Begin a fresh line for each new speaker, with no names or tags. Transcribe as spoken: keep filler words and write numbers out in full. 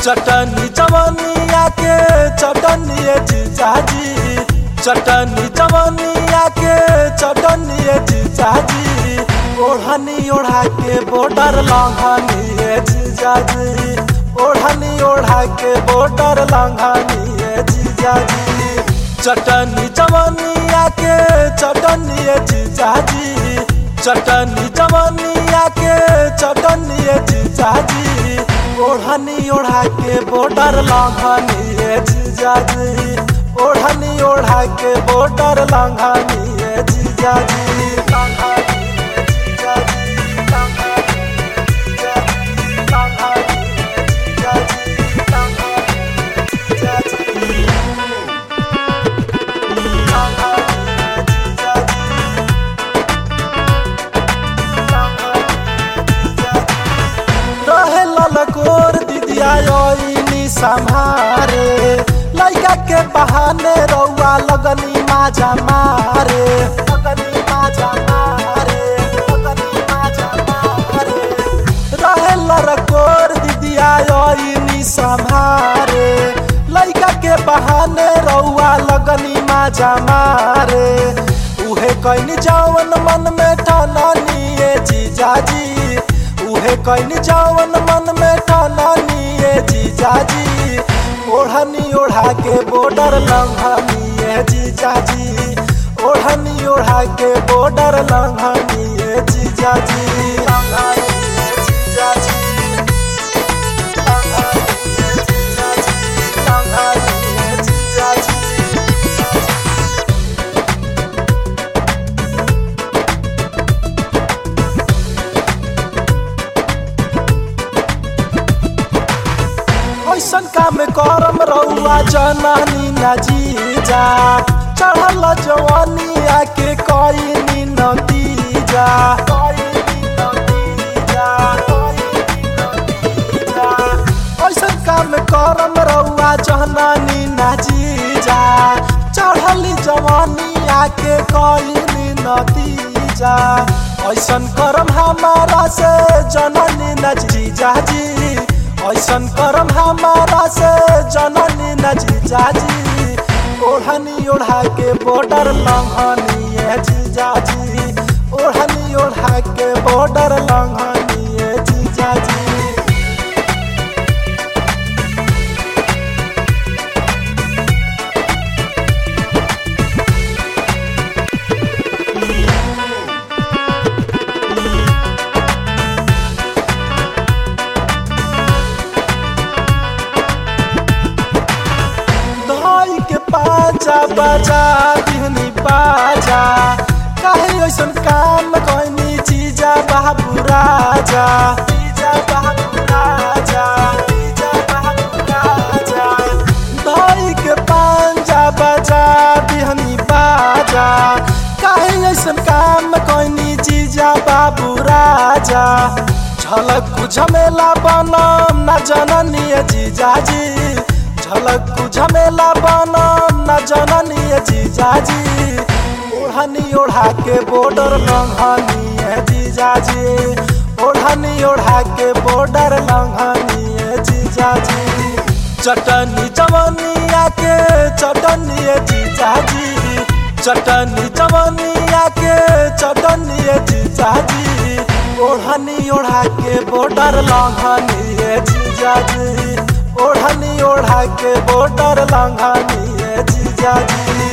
चटनी जवनिया के चटनी जीजाजी, चटनी जवनिया के चटनी जीजाजी, ओढ़नी ओढ़ा के बॉर्डर लांघनी जीजाजी, ओढ़नी ओढ़ा के बॉर्डर लांघनी जीजाजी। चटनी जवनिया के चटनी जीजाजी, चटनी जवनिया के चटनी जीजाजी, ओढ़नी ओढ़ा के बॉर्डर लांघनी जीजाजी, ओढ़नी ओढ़ा के बॉर्डर लांघनी जीजाजी। ललकोर दीदिया संभारे, लइका के बहाने रउआ लगनी माजा मारे, लगनी माजा मारे, लगनी माजा मारे। रहे ललकोर दीदिया संभारे, लइका के बहाने रउआ लगनी माजा मारे। उहे कइनी जवन मन में ठाननी जीजाजी, उहे कइनी जवन मन में ठाननी जीजाजी, ओढ़नी ओढ़ा के बॉर्डर लांघनी जीजाजी, ओढ़नी ओढ़ा के बॉर्डर लांघनी जीजाजी, जीजाजी। ऐसन काम करम रउआ जननी न जीजा, चढ़ल जवानी आके कइनी नतीजा, ऐसन काम करम रउआ जननी न जीजा, चढ़ल जवानी आके कइनी नतीजा। ऐसन करम हमारा से जननी न जीजा जी, ऐसन करम हमारा से जननी न जीजाजी, ओढ़नी ओढ़ा के बॉर्डर लांघनी जीजाजी, ओढ़नी ओढ़ा के बॉर्डर लांघनी जीजाजी। बाजा बाजा बिहनी बाजा, काहे ऐसन काम कइनी जीजा बाबू राजा, जीजा बाबू राजा, जीजा बाबू राजा। धई के पांजा बाजा बिहनी बाजा, काहे ऐसन काम कइनी जीजा बाबू राजा। झलक झमेला बनम न जननी जीजाजी, झलक झमेला बनम न जननी जीजाजी, ओढ़नी ओढ़ा के बॉर्डर लांघनी जीजाजी, ओढ़नी ओढ़ा के बॉर्डर लांघनी जीजाजी। चटनी जवनिया के चटनी जीजाजी, चटनी जवनिया के चटनी जीजाजी, ओढ़नी ओढ़ा के बॉर्डर लांघनी जीजाजी, ओढ़नी ओढ़ा के बॉर्डर लांघनी जीजाजी।